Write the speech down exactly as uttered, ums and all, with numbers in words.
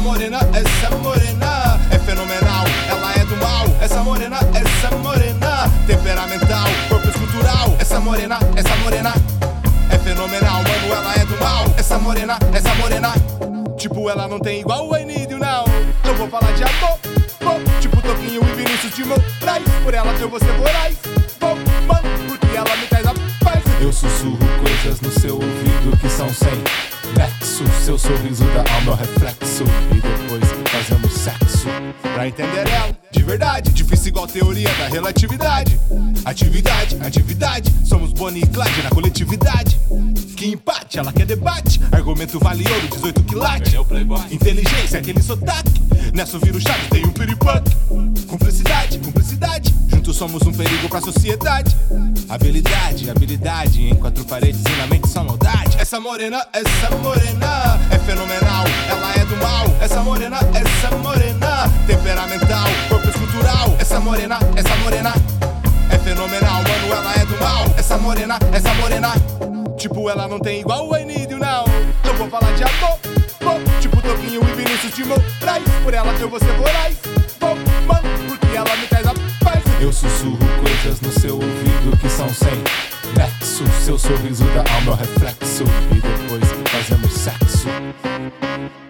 morena, essa morena é fenomenal, ela é do mal. Essa morena, essa morena temperamental, corpo escultural. Essa morena, essa morena é fenomenal, mano, ela é do mal. Essa morena, essa morena, tipo, ela não tem igual, I need you now. Eu vou falar de amor, vou, tipo Toquinho e Vinícius de Moraes. Por ela eu vou ser voraz, vou, mano, porque ela me traz a paz. Eu sussurro coisas no seu ouvido que são sem nexo. Seu sorriso dá ao meu reflexo e depois fazemos sexo. Pra entender ela, de verdade, difícil igual teoria da relatividade. Atividade, atividade, somos Bonnie e Clyde na coletividade. Que empate, ela quer debate, argumento vale ouro, dezoito quilates. Inteligência, aquele sotaque, nessa eu viro chave, tem um piripaque. Cumplicidade, cumplicidade, juntos somos um perigo pra sociedade. Habilidade, habilidade, em quatro paredes e na mente só maldade. Essa morena, essa morena é fenomenal, ela é do mal. Essa morena, essa morena temperamental, corpo escultural. Essa morena, essa morena é fenomenal, mano, ela é do mal. Essa morena, essa morena, tipo, ela não tem igual, I need you now. Eu vou falar de amor, vou, tipo Toquinho e Vinícius de Moraes. Por ela eu vou ser voraz, vou, mano, porque ela me traz a paz. Eu sussurro coisas no seu ouvido que são sem nexo. Seu sorriso dá ao meu reflexo e depois fazemos sexo.